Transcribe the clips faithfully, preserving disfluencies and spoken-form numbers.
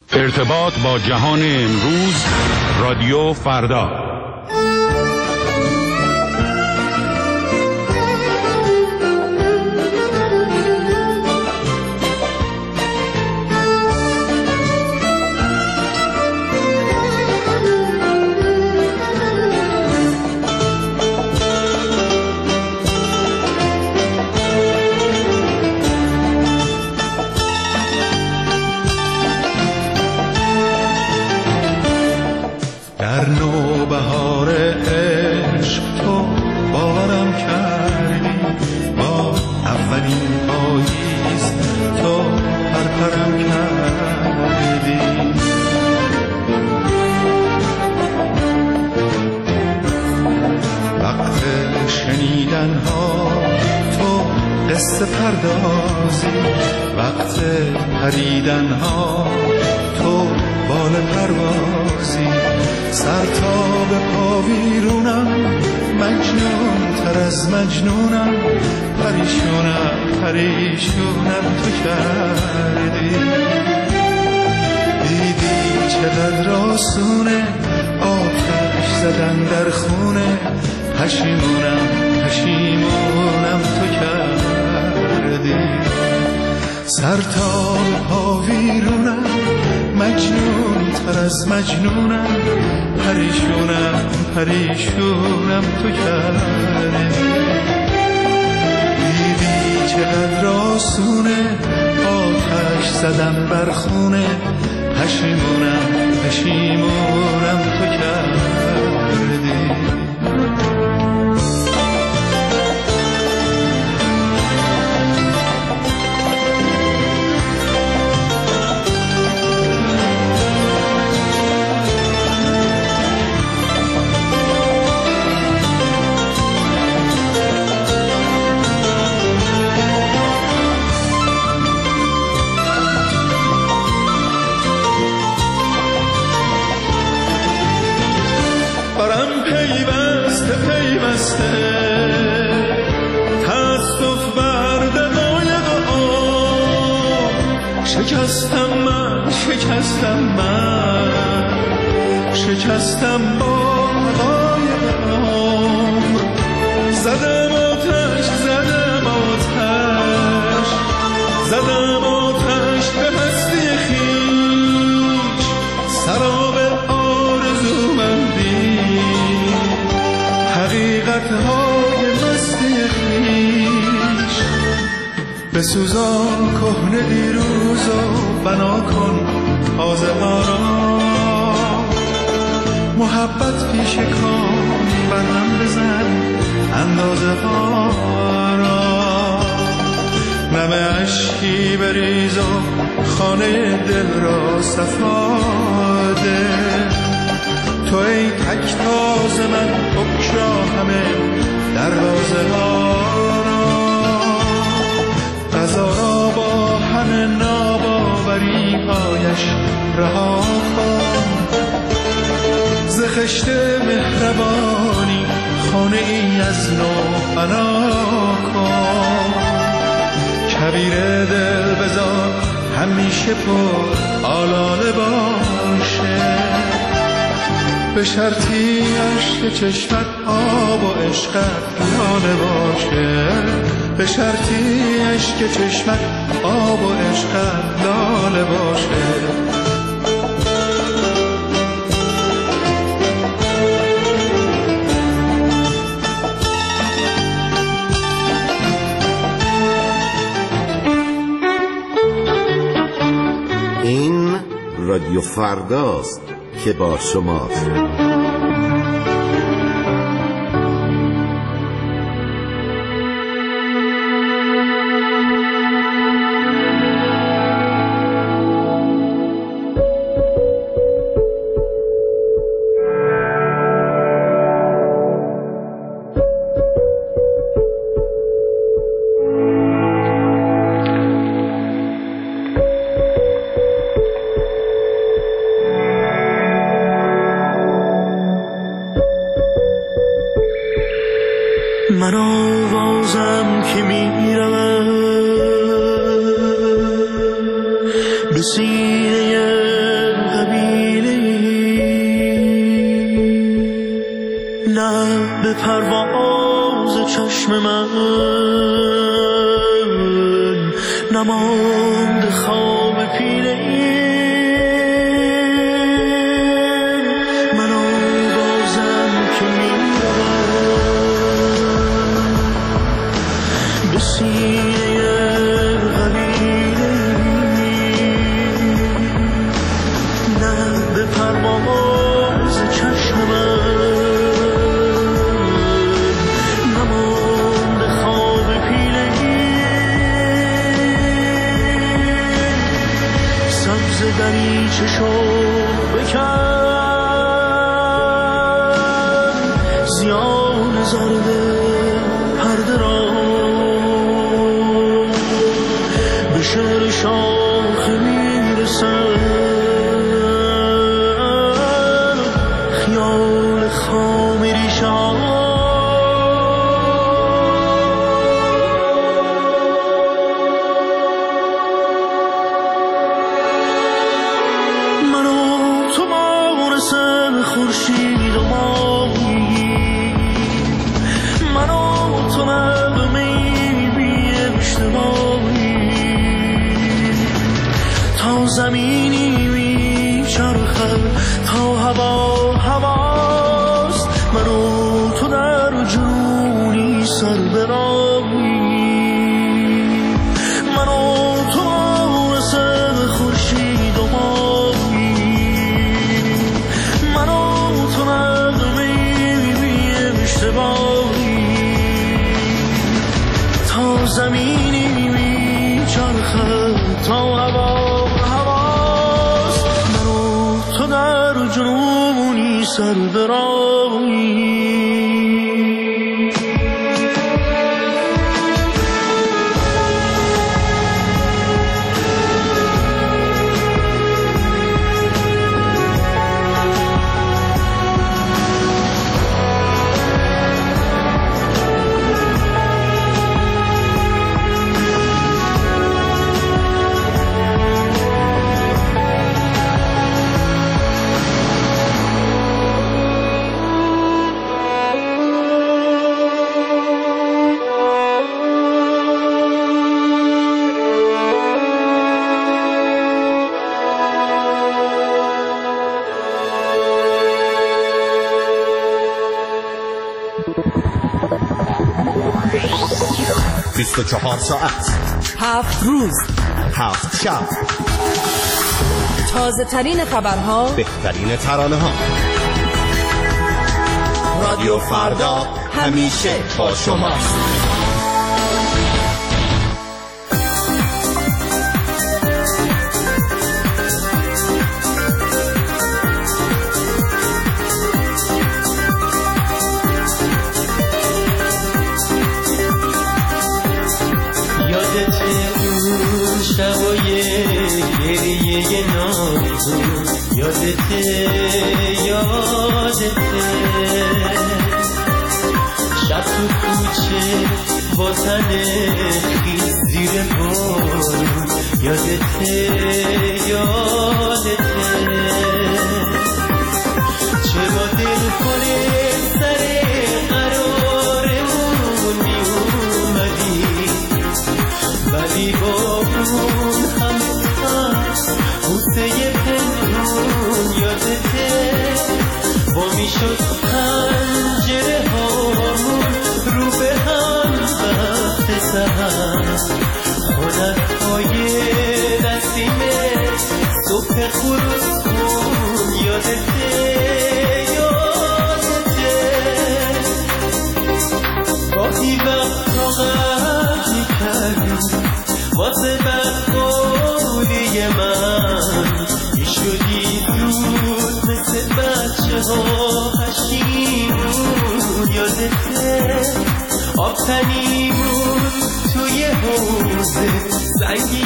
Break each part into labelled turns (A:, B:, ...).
A: ارتباط با جهان امروز، رادیو فردا.
B: در نوبهار عشق تو باورم کردی، با اولین پاییز تو پرپرم کردی. وقت شنیدن ها تو قصه پردازی، وقت پریدن ها تو بال پروازی. سر تا به پا ویرونم، مجنون تر از مجنونم، پریشونم پریشونم تو کردی. دیدی چقدر آسونه آتش زدن در خونه، پشیمونم پشیمونم تو کردی. سر تا به پا ویرونم، مجنون تر از مجنونم، پریشونم پریشونم تو کردی. دیدی چقدر آسونه آتش زدم بر خونه، پشیمونم پشیمونم تو کردی. تأسف بر دقایق آن، شکستم من شکستم من شکستم با دقایق آن. زدم آتش زدم آتش زدم آتش به هستی خویش، سراب آرزومندی، حقیقت‌های مستی خویش. بسوزان کهنه دیروز و بنا کن تازه ها را، محبت پیش کام برهم بزن اندازه ها را. نم اشکی بریز و خانه دل را صفا ده، تو ای تک تاز من بگشا همه دروازه ها را. قضا را با همه ناباوری هایش رها کن، ز خشت مهربانی خانه ای از نو بنا کن. کبیر دل بذار همیشه پر آلاله باشه، به شرطی عشق چشمت آب و عشقت لاله باشه، به شرطی عشق چشمت آب و عشقت لاله باشه.
C: این رادیو فرداست که با شماست.
D: من آوازم که میرم به سینه به پرواز چشم من نماند خواب پیله من آوازم که میروم به سینه قبیله نه به پرواز چشم من نماند خواب پیله سبز دریچه شو بکن زیان زرد پرده را به شعر شاخه میرسن خیال خام ریشان من و تو مانسه خورشید و ماهی من و تو نغمه‌ای بی اشتباهی تا زمینی میچرخد تا هوا هواست من و تو در جنونی سر براهی من و تو مثل خورشید و ماهی من و تو نغمه‌ای بی اشتباهی تا زمینی میچرخد تا هوا هواست من و تو در جنونی سر براهی
E: بیست و چهار ساعت،
F: هفت روز،
E: هفت شب،
F: تازه ترین خبرها،
E: بهترین ترانه ها. رادیو فردا همیشه با شماست.
G: شبای گریه نامون یادته یادته شب تو کوچه با تن خیز زیر بارون یادته یادته چه با دل کنه سر قرارمون می اومدی ولی با اون هم هست بوسه پنهون یادته با میشد پنجره هامون رو به هم وقت سهر خونت های نسیمه صبح خروسون یادته یادته گاهی وقتا غم میکردی واسه بقولی من میشدی زود مثل بچه ها پشیمون یادته آب تنیمون توی حوزه سنگی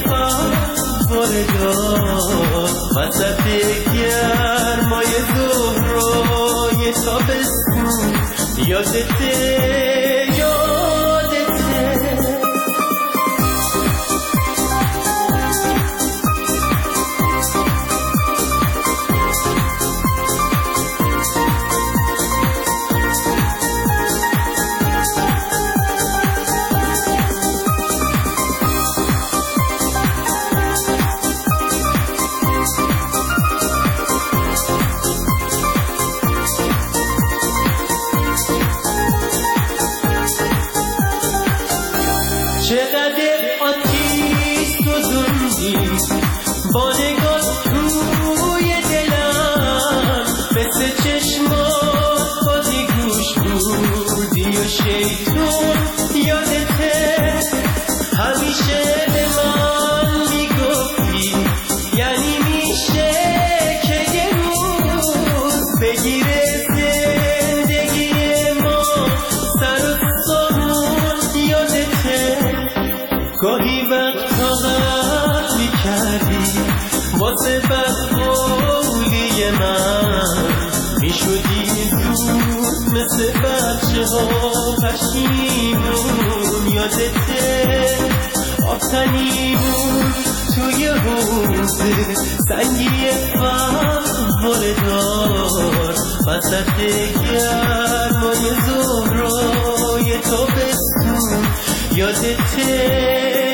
G: واردار وسط گرمای ظهرای تابستون یادته با نگاه توی دلم مثل چشمات بازی گوش بودی و شیطون یادته همیشه به من میگفتی یعنی میشه که یه روز بگیره زندگی ما سر و سامون یادته گاهی وقتا غلط میکردی واسه بدقولی من میشدی زود مثل بچه ها پشیمون یادته آفتنیمون توی حوزه سنگی فواره دار وسط گرمای زهرای تابستون یادته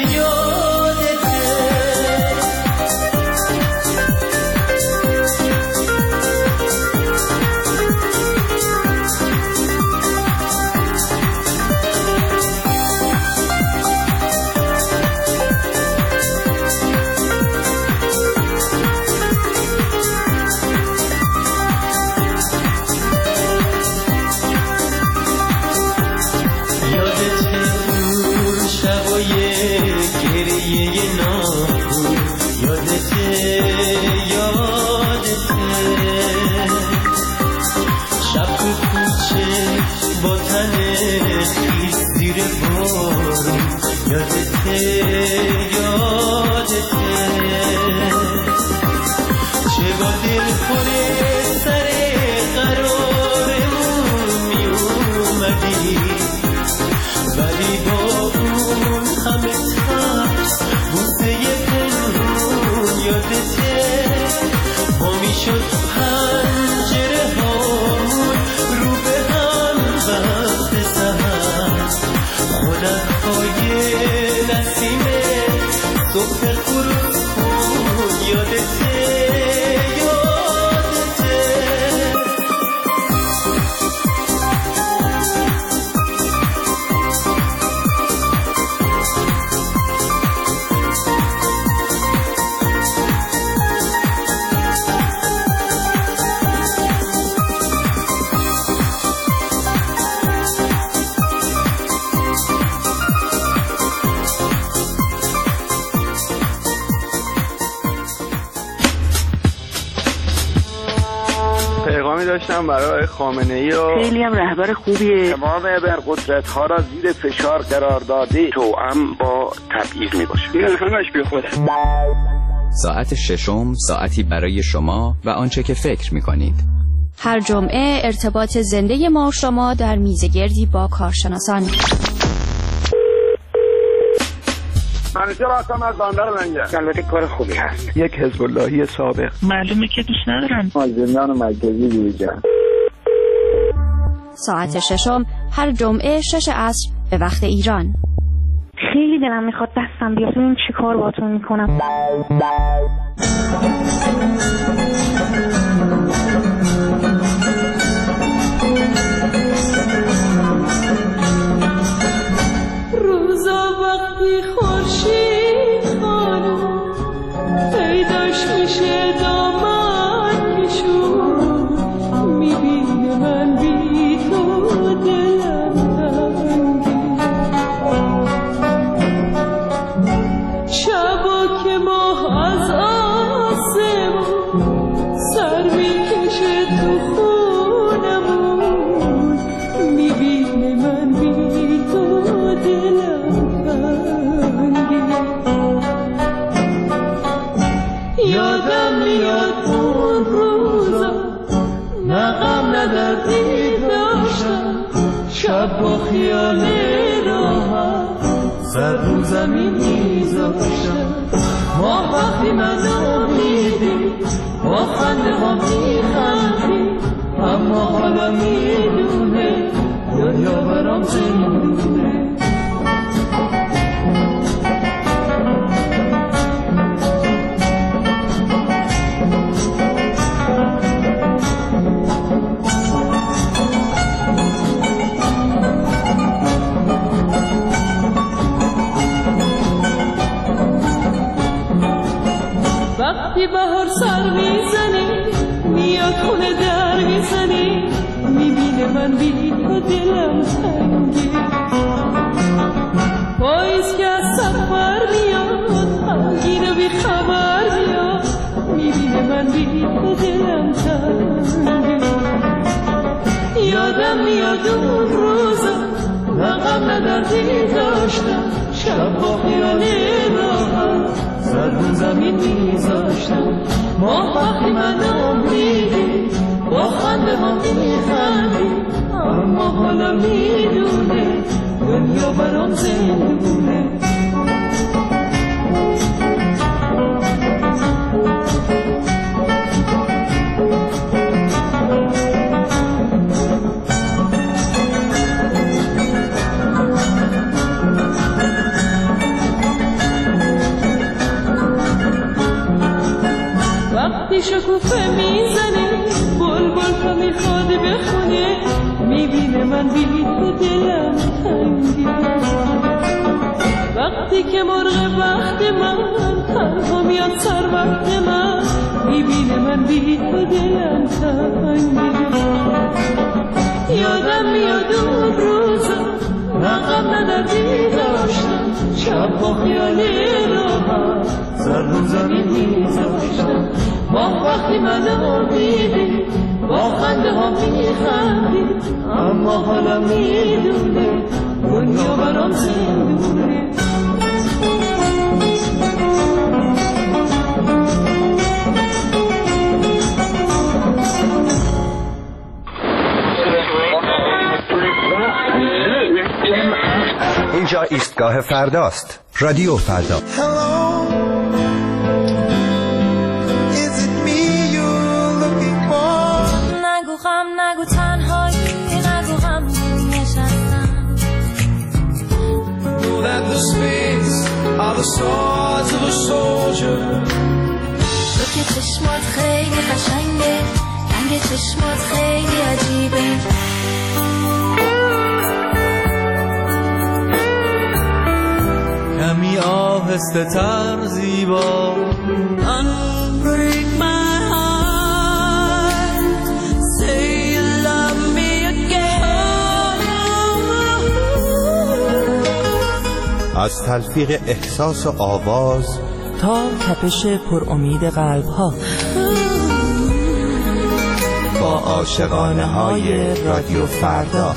H: داشتم برای خامنه‌ای و
I: خیلی هم رهبر خوبیه.
H: تمام ابرقدرت‌ها را زیر فشار قرار داده توأم با تبعیض میباشه. این همش بی خوده.
J: ساعت ششم ساعتی برای شما و آنچه که فکر میکنید.
K: هر جمعه ارتباط زنده ما و شما در میزگردی با کارشناسان.
H: منیجر هستم از بندر لنگر. البته کار خوبی هست. یک حزب اللهی سابق.
I: معلومه که دوست ندارن.
H: از زندان مرکزی بیرون.
K: ساعت ششم هر جمعه شش عصر به وقت ایران.
I: خیلی دلم میخواد دستم بیاد ببینم چی کار باهاتون میکنم.
L: روزا وقتی خورشید خانم پیداش میشه دامن کشون میبینه من بی تو دلم تنگی شبا که ماه از آسمون سر میکشه تو خونمون میبینه من بی تو دلم تنگی یادم میاد اون روزا نه غم نه دردی داشتم شب با خیال راحت سر رو زمین میذاشتم ما وقتی منو میدی با خنده ها میخندی اما حالا میدونه دنیا برام زندونه وقتی بهار سر میزنی میاد خونه در میزنی میبینه من بی تو دلم تنگه پاییز که از سفر میاد غمگین و بی خبر میاد میبینه من بی تو دلم تنگه یادم میاد اون روزا نه غم نه دردی داشتم شب با خیال راحت سر رو زمین میذاشتم ما وقتی من امیدی با خنده ها میخندی اما حالا میدونه دنیا برام زندونه وقتی شکوفه میزنه بلبل تو میخواد بخونه میبینه من بی تو دلم تنگه وقتی که مرغ وقت من تنها میاد سر وقت من میبینه من بی تو دلم تنگه یادم میاد اون روزا نه غم نه دردی داشتم شب با خیال راحت سر رو زمین میذاشتم ما وقتی من امیدی با خنده ها میخندی اما حالا میدونه دنیا برام زندونه
E: اینجا ایستگاه فرداست. رادیو فردا.
M: نگو غم نگو تنهایی نگو غم نشستم
B: Know that the spades are the swords of a soldier
M: تو که چشمات خیلی قشنگه رنگ چشمات خیلی عجیبه
G: کمی آهسته تر زیبا
M: Unbreak my heart Say you love me again
E: از تلفیق احساس و آواز
N: تا تپش پر امید قلب ها
E: با عاشقانه های رادیو فردا.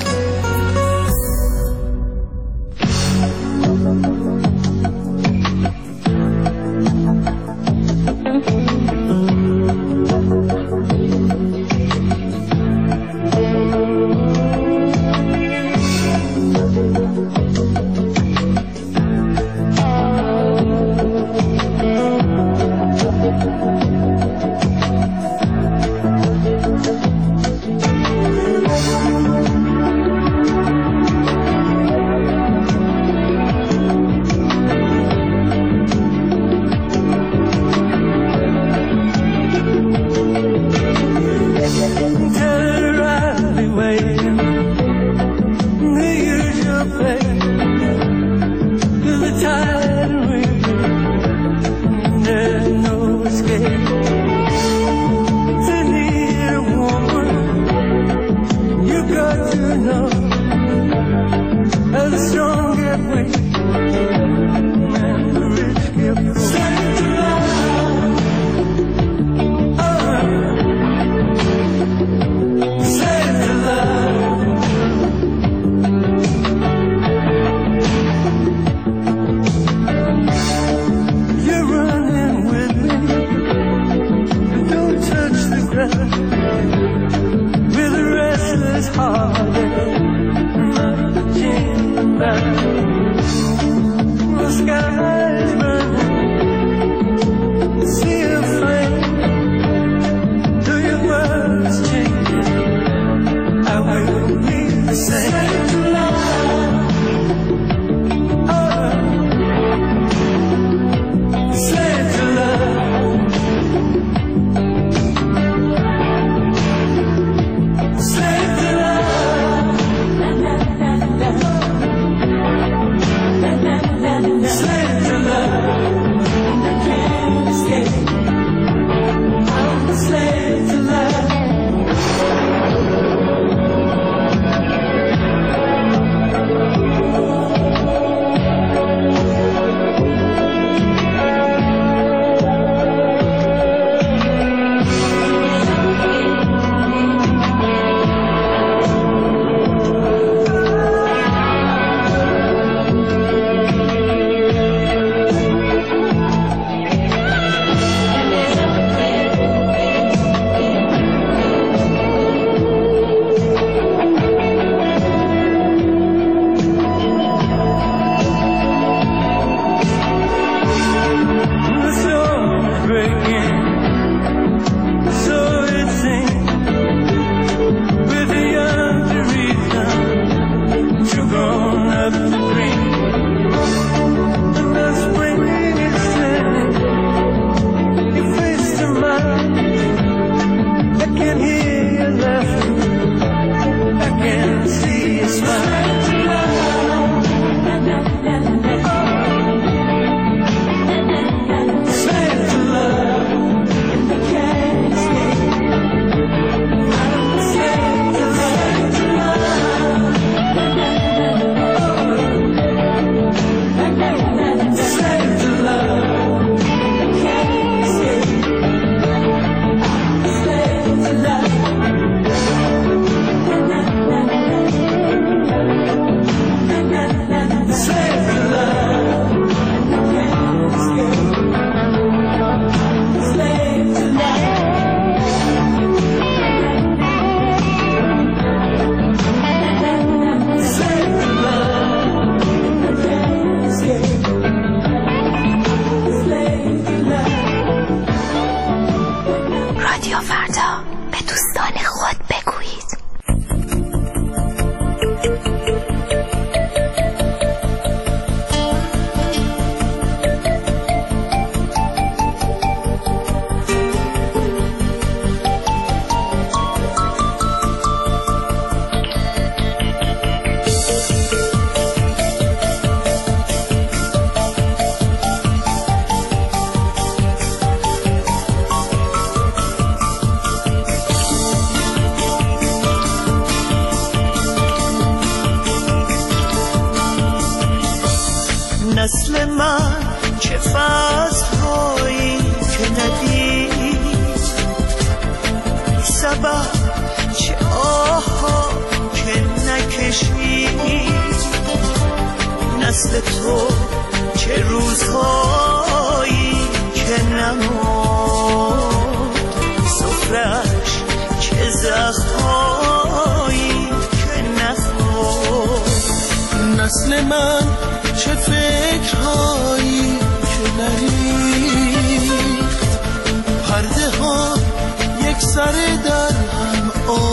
O: رادیو فردا به دوستان خود بگویید.
D: نسل من چه فصل‌هایی که ندید، سبب چه آه‌ها که نکشید. نسل تو چه روزهایی که نمرد، سفرش چه زخم‌هایی که نخورد.
B: نسل من چه فکرهایی که نریخت، پرده ها یک سر در هم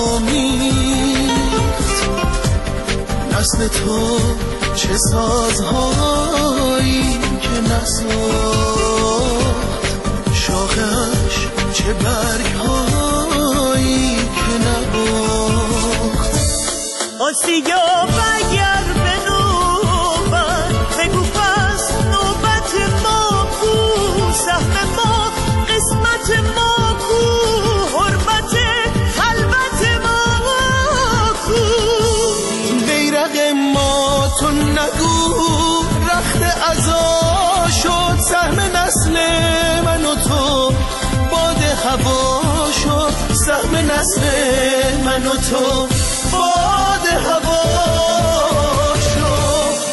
B: آمیخت. نسل تو چه سازهایی که نساخت، شاخش چه برگهایی که نباخت.
D: آسیا بگر به نوبت، بگو پس نوبت ما کو، سهم ما قسمت ما کو، حرمت خلوت ما کو.
B: بیرق ما تو نگو رخت عزا شد، سهم نسل من و تو باد هوا شد، سهم نسل من و تو باد هوا شد.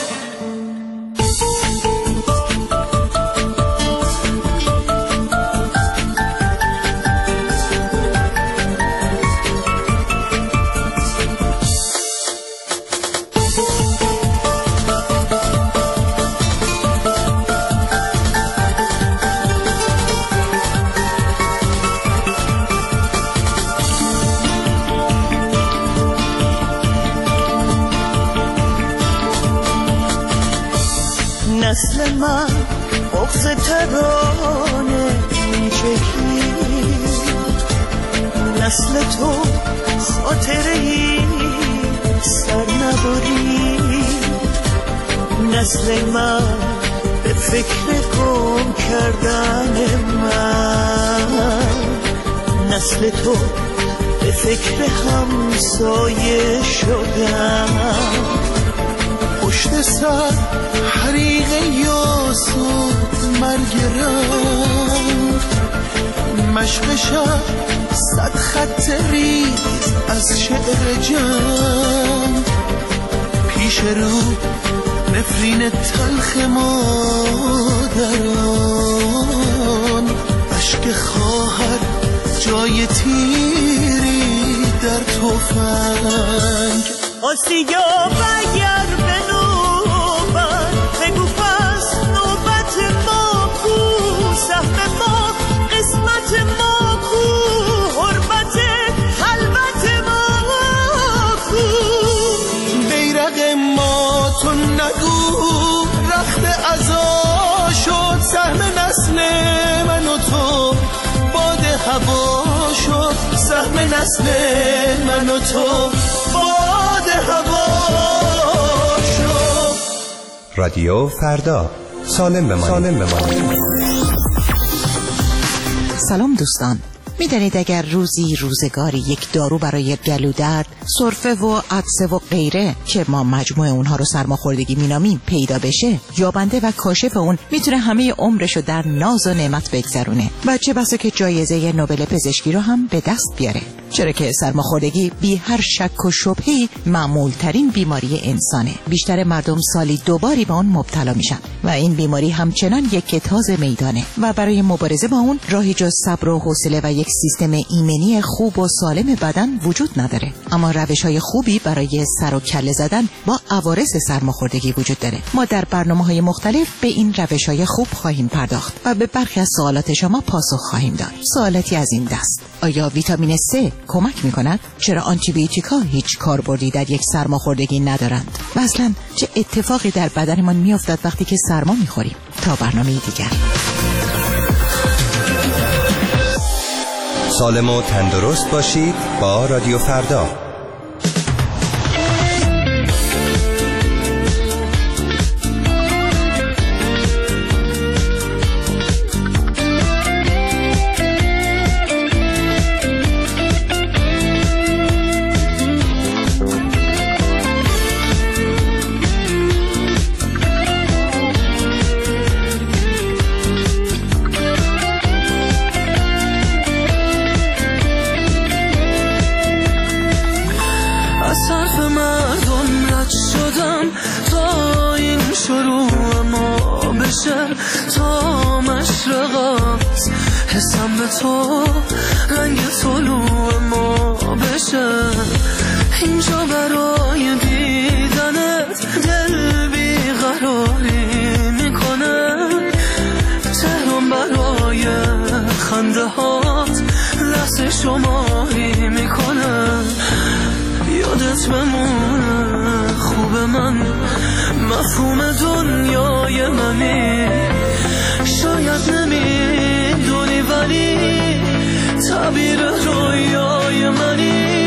D: نسل من بغض ترانه میچکید، نسل تو خاطرهی سر نبرید. نسل من به فکر گم کردن من، نسل تو به فکر همسایه شدن. پشت سر حریق یاس و مرگ رنگ، مشق شب صد خط ریز از شعر جنگ. پیش رو نفرین تلخ مادران، عشق خواهر جای تیری در تفنگ. آسیا بگر به نوبت، بگو پس نوبت ما کو، سهم ما قسمت ما کو، حرمت خلوت ما کو.
B: بیرق ما تو نگو رخت عزا شد، سهم نسل من و تو باد هوا شد، سهم نسل من و تو باد هوا شد.
E: رادیو فردا، سالم بمانید. سالم بمانید.
P: سلام دوستان، میدانید اگر روزی روزگاری یک دارو برای گلودرد، سرفه و عطسه و غیره که ما مجموعه اونها رو سرماخوردگی مینامیم پیدا بشه، یابنده و کاشف اون میتونه همه عمرشو در ناز و نعمت بگذرونه و چه بسا که جایزه نوبل پزشکی رو هم به دست بیاره. چرا که سرماخوردگی بی هر شک و شبهه‌ای معمول ترین بیماری انسانه. بیشتر مردم سالی دو باری به اون مبتلا میشن و این بیماری همچنان یک تاز میدانه و برای مبارزه با اون راهی جز صبر و حوصله و یک یک سیستم ایمنی خوب و سالم بدن وجود نداره، اما روش‌های خوبی برای سر و کله زدن با عوارض سرماخوردگی وجود داره. ما در برنامه‌های مختلف به این روش‌های خوب خواهیم پرداخت و به برخی از سوالات شما پاسخ خواهیم داد. سوالاتی از این دست: آیا ویتامین C کمک می‌کند؟ چرا آنتی بیوتیکا هیچ کاربردی در یک سرماخوردگی ندارند؟ مثلا چه اتفاقی در بدنمان می‌افتد وقتی که سرما می‌خوریم؟ تا برنامه دیگر.
E: سالم و تندرست باشید با رادیو فردا.
D: تا مشرقات حسم به تو رنگ طلوع ما بشه، اینجا برای دیدنت دل بیقراری میکنه، تهران برای خنده هات لحظه شماری میکنه، یادت بمونه خوب من مفهوم دنیای منی، شاید نمیدونی ولی تعبیر رویای منی،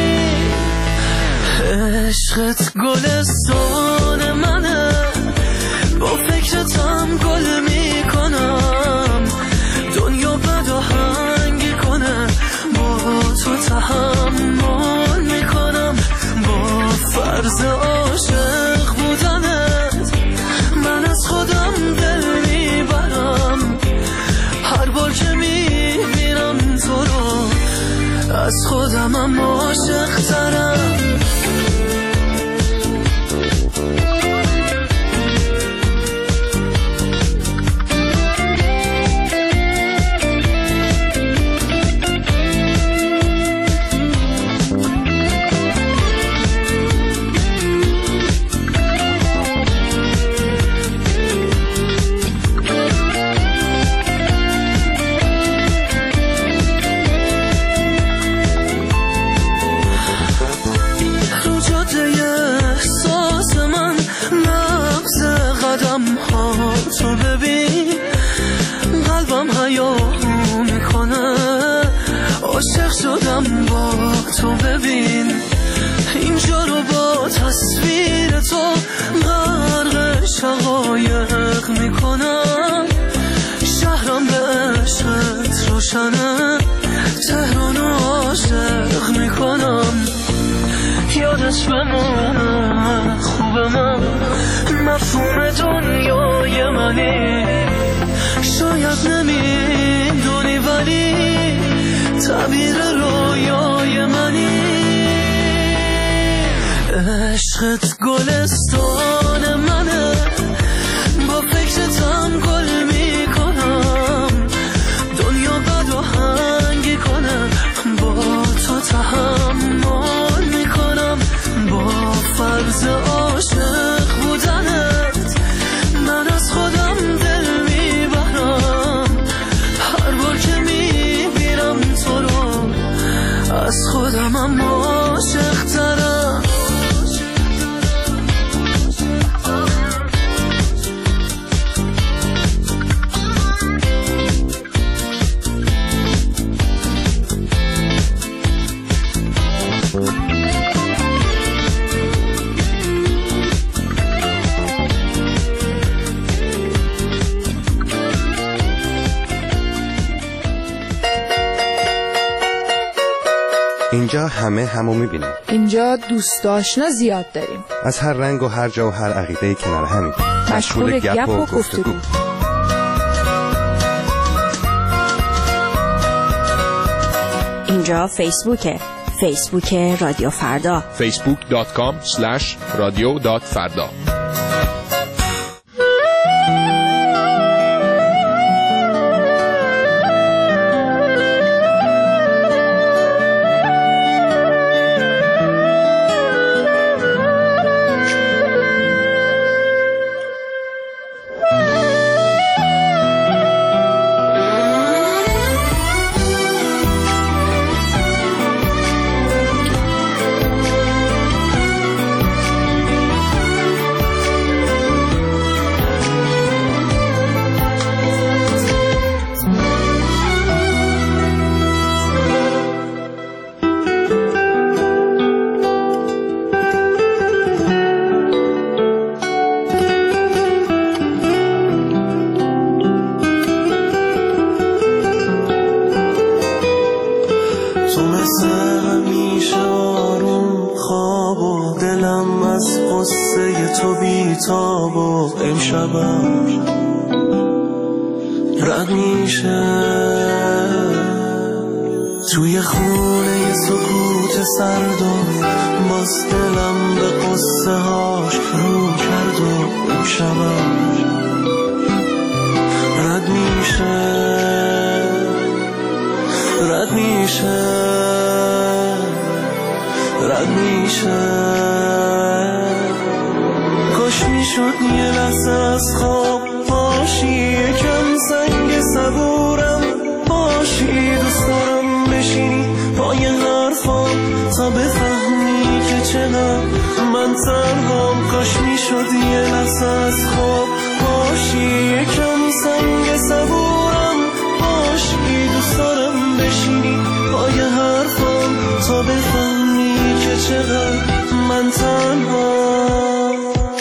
D: عشقت گلستان منه، با فکرتم گل میکنم، دنیا بد و هنگی کنه با تو تحمل میکنم، با فرض عاشق بودنت من از خودم دل میبرم، هر بار که میبینم تو رو از خودمم عاشق ترم. تو ببین قلبم حیاهو میکنه، عاشق شدم با تو ببین، اینجا رو با تصویر تو غرق شقایق میکنم، شهرم به عشقت روشنه، تهران عاشق میکنم، یادت بمونه خوب من مفهوم دنیای منی، شاید نمیدونی ولی تعبیر رویای منی، عشقت گلستان منه، با فکرتم گل میکنم، دنیا بد و هنگی کنه با تو تحمل میکنم، با فرض عاشق بودنت من از خودم دل میبرم، هر بار که میبینم تو رو از خودمم عاشق ترم.
E: اینجا همه همو میبینیم.
F: اینجا دوست آشنا زیاد داریم،
E: از هر رنگ و هر جا و هر عقیده کنار همیم،
F: مشغول گپ و گفتگو.
K: اینجا فیسبوکه، فیسبوک رادیو فردا،
Q: فیسبوک دات کام اسلش رادیو دات فردا.
R: مثل همیشه آروم خواب و دلم از قصه تو بیتاب و امشبم رد میشه توی خونه سکوت سرد و باز دلم به قصه هاش رو کرد و امشبم رد میشه رد میشه رد میشه کاش میشد یه لحظه از خواب باشی یکم سنگ صبورم باشی دوست دارم بشینی پای حرفام تا بفهمی که چقدر من تنهام کاش میشد یه لحظه از خواب باشی یکم سنگ صبورم باشی دوست دارم بشینی پای حرفام تا بفهمی که چقدر من تنهام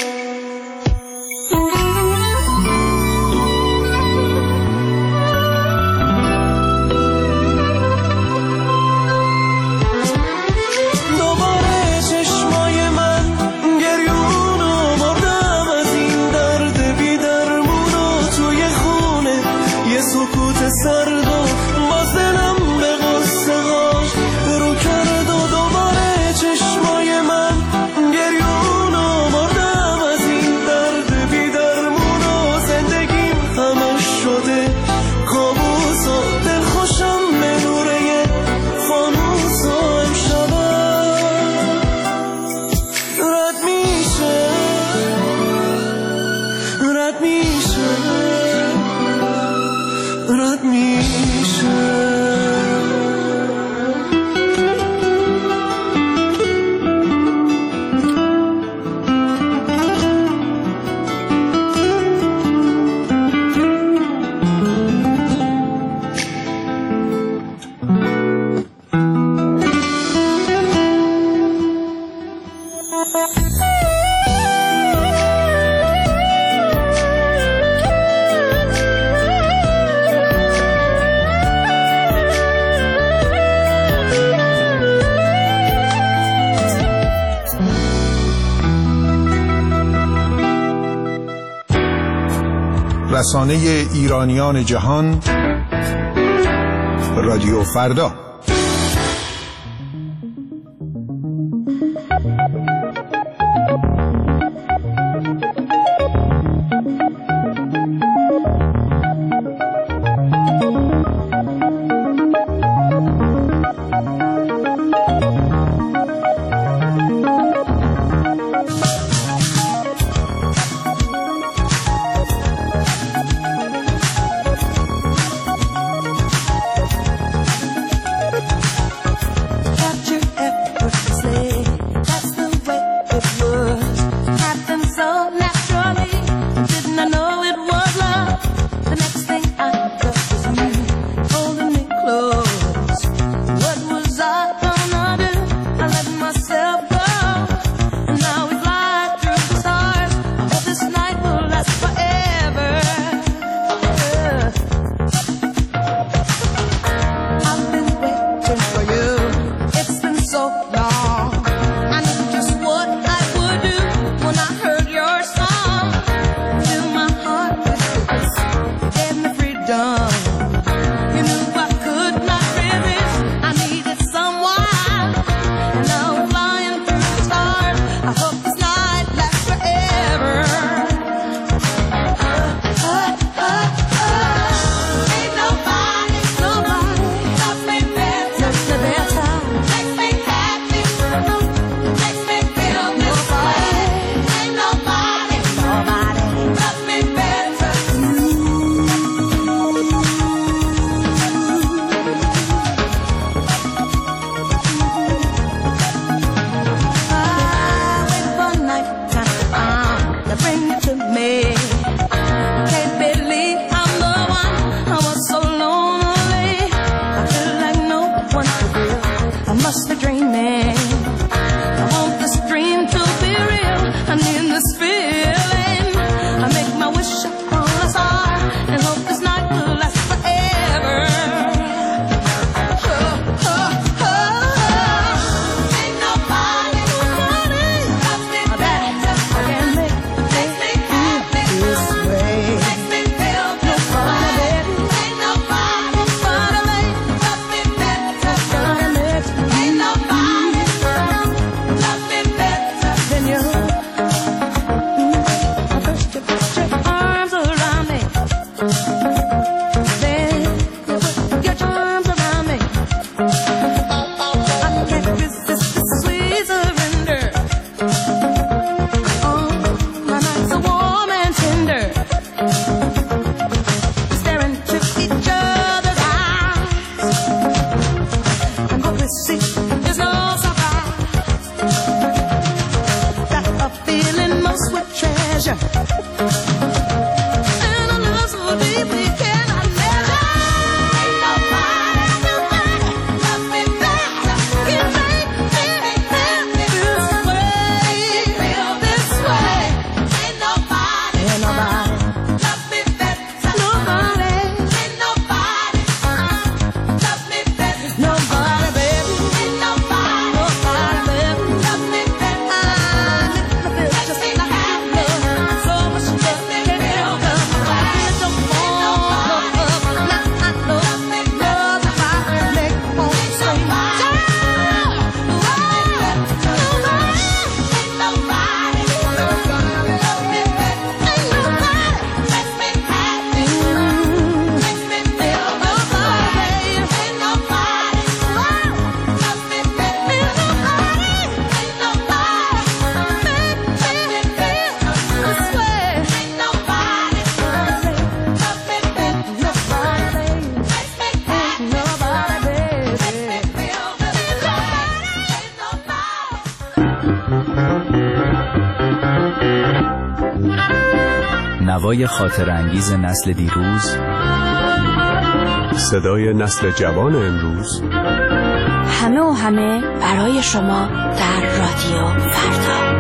R: سرد و باز دلم به قصه هاش رو کرد و دوباره چشمای من گریون و مردم از این درد بی درمون و زندگیم همش شده کابوس و دل خوشم به نوره فانوس و امشبم رد میشه رد میشه رد میشه
S: رسانه ایرانیان جهان رادیو فردا.
L: Oh
T: هوای خاطر انگیز نسل دیروز،
U: صدای نسل جوان امروز،
K: همه و همه برای شما در رادیو فردا.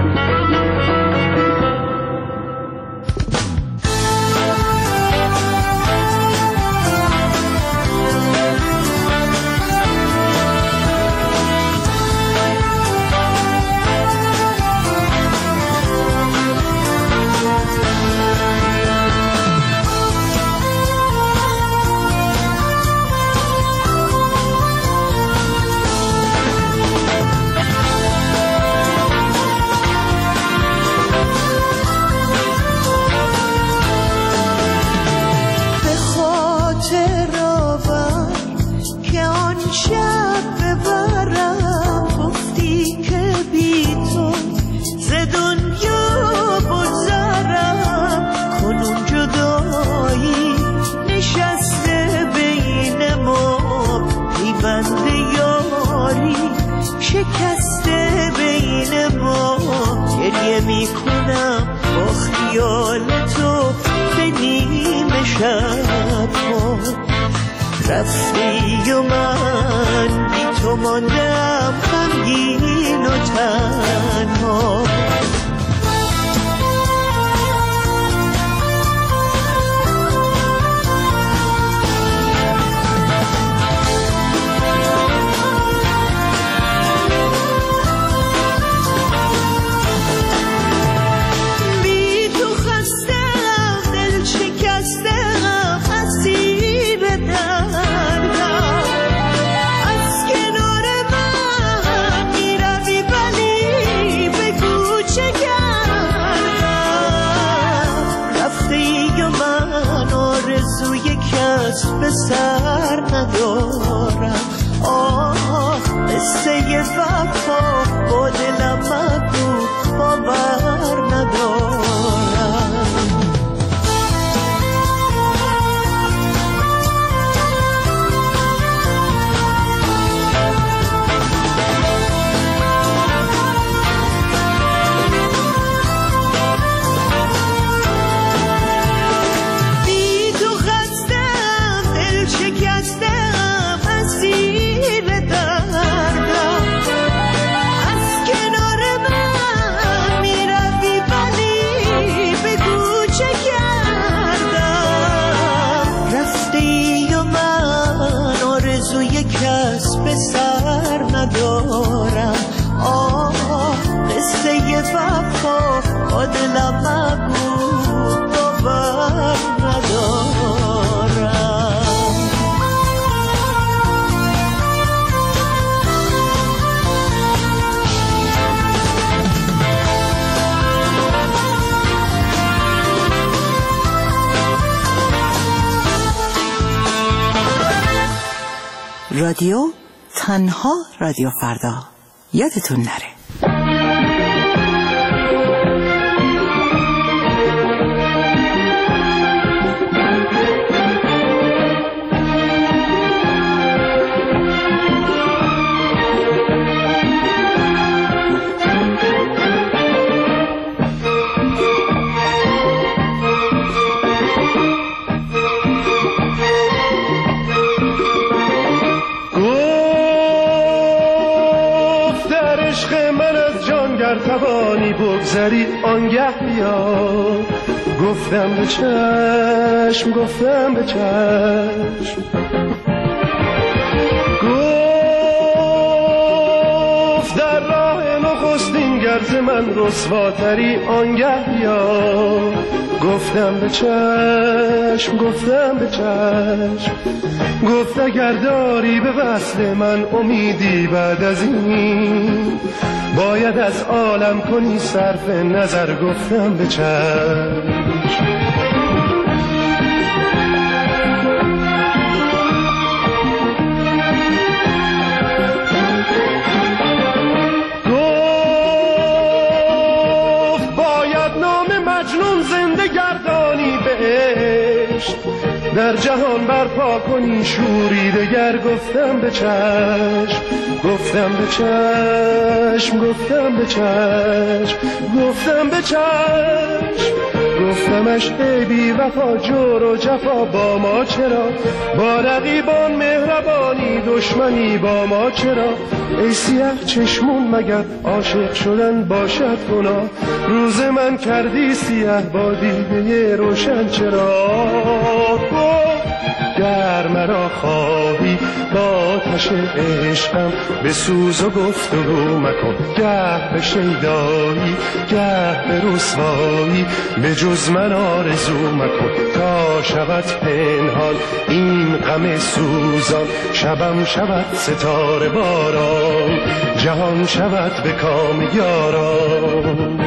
L: رفتی و من بی تو ماندم غمگین و تنها. به سر ندارم، آه قصه وفا با دلم مگو باور ندارم. به سر ندارم، آه قصه وفا با دلم مگو باور ندارم.
P: رادیو تنها رادیو فردا، یادتون نره.
R: توانی بگذری آنگه بیا، گفتم به چشم گفتم به چشم، گفت در راه نخستین گرز من رسواتری آنگه بیا، گفتم به چشم گفتم به چشم، گفت اگر داری به وصل من امیدی بعد از این، باید از عالم کنی صرف نظر، گفتم به چشم. گفت باید نام مجنون زنده گردانی بهشت، در جهان برپا کنی شوری دگر، گفتم به چشم گفتم به چشم گفتم به چشم گفتم به چشم
B: گفتمش ای بی وفا جور و جفا با ما چرا، با رقیبان مهربانی دشمنی با ما چرا، ای سیاه چشمون مگر عاشق شدن باشد گناه، روز من کردی سیاه با دیده روشن چرا. گر مرا خواهی با آتش عشقم به سوز و گفتگو مکن، گه به شیدایی گه به رسوایی به جز من آرزو مکن، تا شود پنهان این غم سوزان، شبم شود ستاره باران، جهان شود به کام یاران.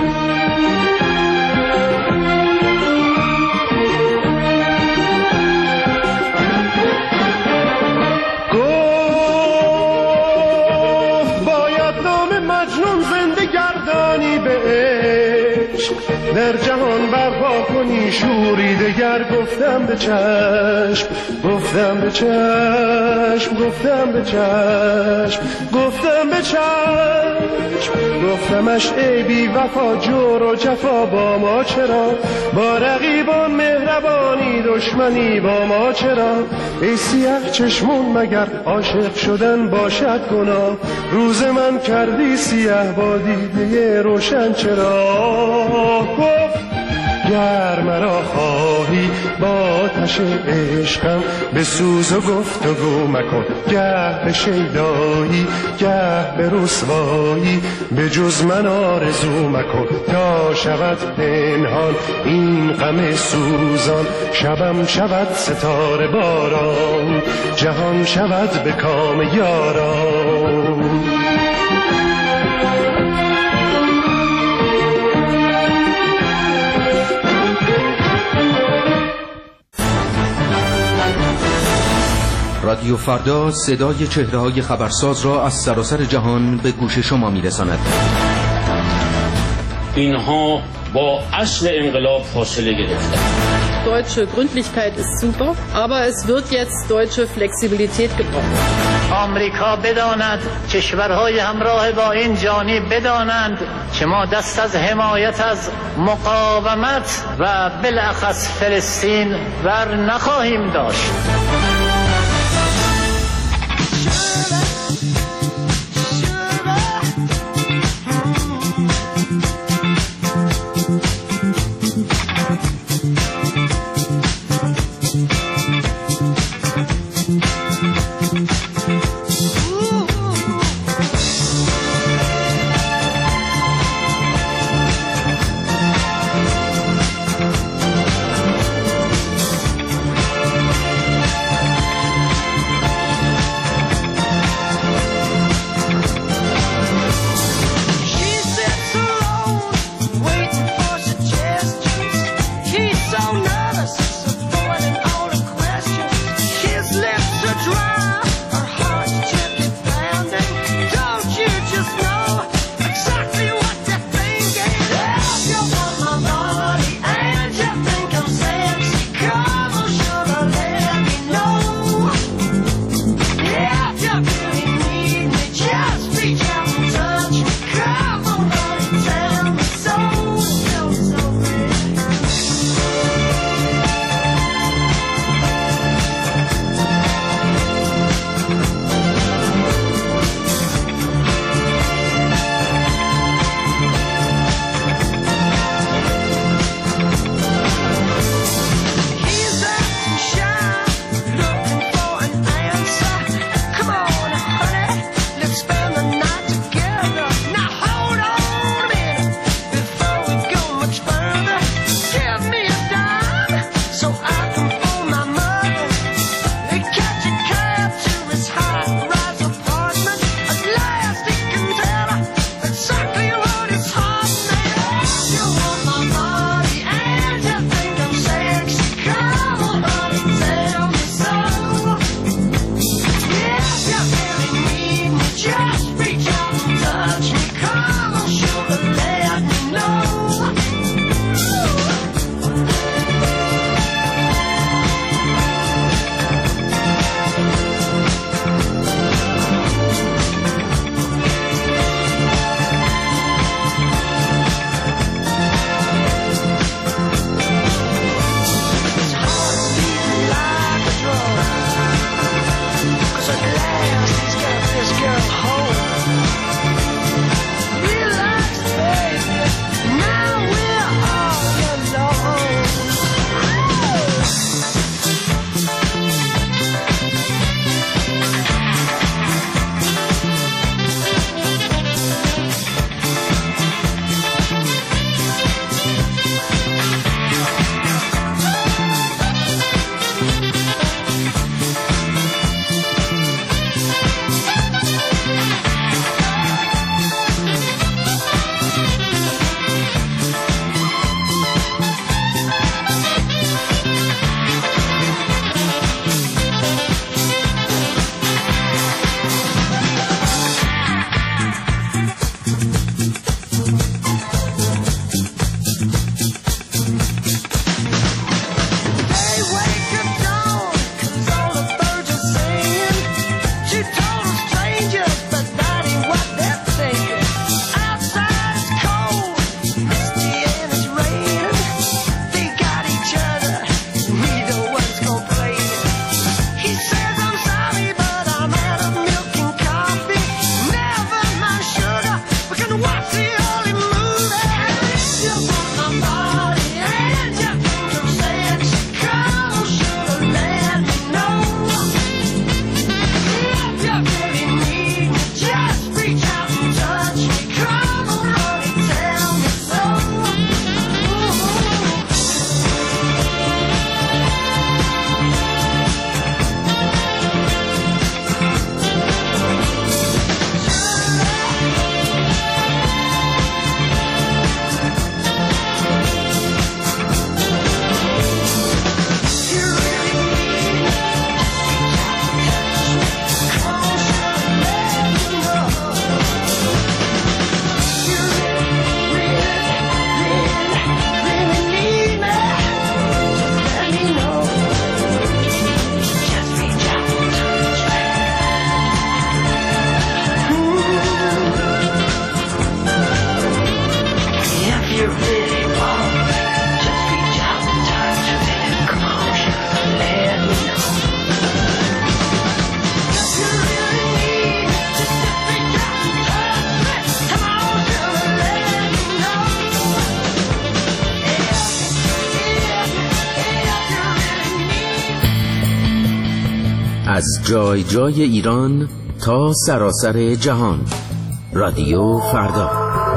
B: در جهان برپا کنی شوری دگر، گفتم به چشم گفتم به چشم گفتم به چشم گفتم به چشم، گفتمش ای بی وفا جور و جفا با ما چرا، با رقیبان مهربانی دشمنی با ما چرا، ای سیاه چشمون مگر عاشق شدن باشد گناه، روز من کردی سیاه با دیده روشن چرا. گفت گر مرا خواهی با آتش عشقم به سوز و گفتگو مکن، گه به شیدایی گه به رسوایی به جز من آرزو مکن، تا شود پنهان این غم سوزان، شبم شود ستاره باران، جهان شود به کام یاران.
A: رادیو فردا صدای چهره‌های خبرساز را از سراسر جهان به گوش شما می‌رساند.
V: اینها با اصل انقلاب فاصله گرفتند.
W: Deutsche Gründlichkeit ist super, aber es wird jetzt deutsche Flexibilität gebraucht.
X: آمریکا بداند، کشورهای همراه با این جانب بدانند که ما دست از حمایت از مقاومت و بالاخص فلسطین ور نخواهیم داشت.
A: از جای جای ایران تا سراسر جهان. رادیو فردا.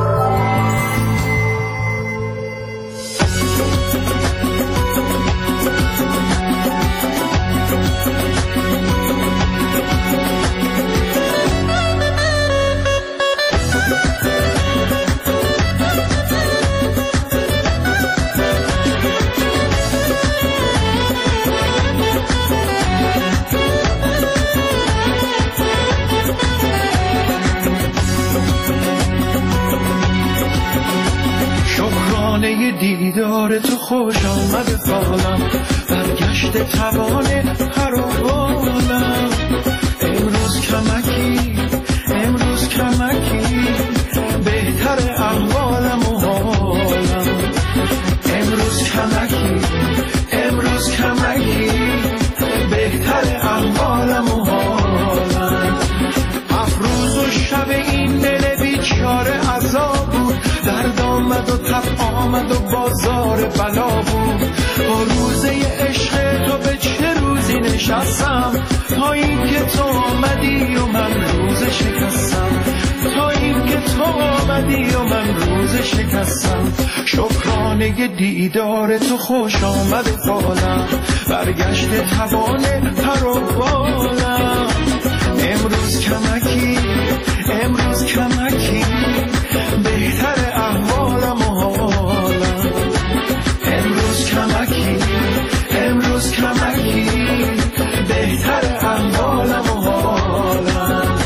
R: دیدار تو خوش آمد فالم، برگشت توانه هر بالم. امروز کمکی امروز کمکی بهتر احوالم و حالم. امروز کمکی امروز کمکی بهتر احوالم و حالم. افروز و شب این دل بیچاره عذاب بود، درد آمد و تب آمد و بازار بلا بود. با روزه عشق تو به چه روزی نشستم، تا این که تو آمدی و من روز شکستم. تا این که تو آمدی و من روز شکستم. شکرانه دیدار تو خوش آمد فالم، برگشت توانه پر و بالم. امروز کمکی امروز کمکی بهتر احوالم و حالم. امروز کمکی امروز کمکی بهتر احوالم و حالم.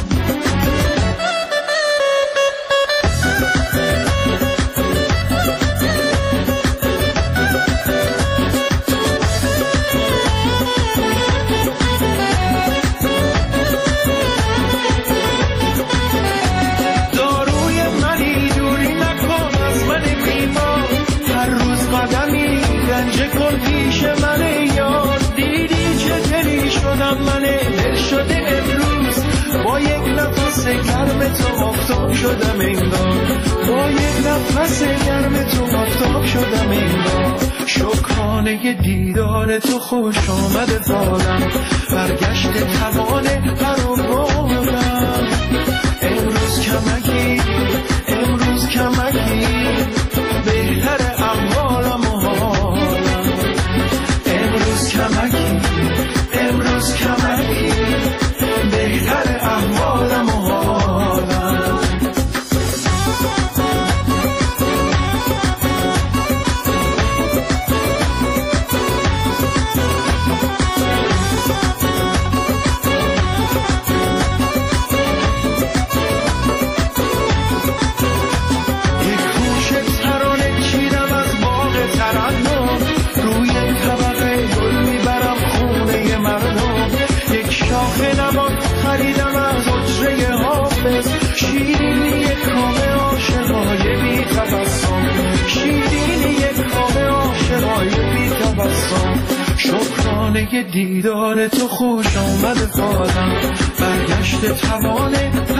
R: رنج کن پیش من یار، دیدی چه دلی شدم من دل شده امروز. با یک نفس گرم تو آفتاب شدم انگار، با یک نفس گرم تو آفتاب شدم انگار. شکرانه دیدار تو خوش آمد فالم، برگشت توانه پر و بالم. امروز کمکی امروز کمکی بهتر احوالم و حالم. امروز کمکی امروز کمکی بهتر احوالم و حالم. خریدم از حجره حافظ، شیرینی کام عاشقای بی تبسم. شیرینی کام عاشقای بی تبسم. شکرانه دیدار تو خوش آمد فالم، برگشت توانه